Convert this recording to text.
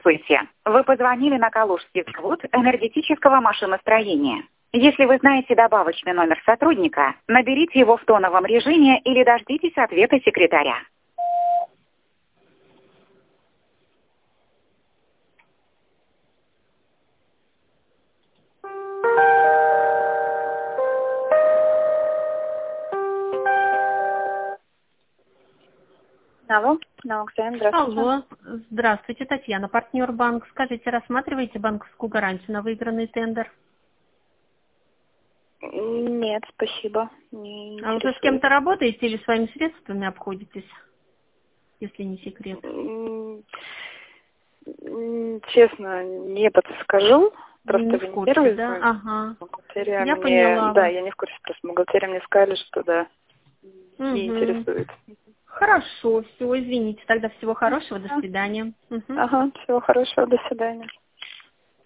Здравствуйте. Вы позвонили на Калужский завод энергетического машиностроения. Если вы знаете добавочный номер сотрудника, наберите его в тоновом режиме или дождитесь ответа секретаря. Алло, здравствуйте. Алло, здравствуйте, Татьяна, партнер банк. Скажите, рассматриваете банковскую гарантию на выигранный тендер? Нет, спасибо. Не А уже с интересует. кем-то работаете или своими средствами обходитесь, если не секрет? Честно, не подскажу. Просто Не вы в не курсе, первый да? звонок. Ага. Бухгалтерия Я мне... поняла Да, вас. я не в курсе, просто бухгалтерия мне сказали, что да, не Угу. интересует. Хорошо, все, извините. Тогда всего хорошего, до свидания. Мгм. Ага, всего хорошего, до свидания.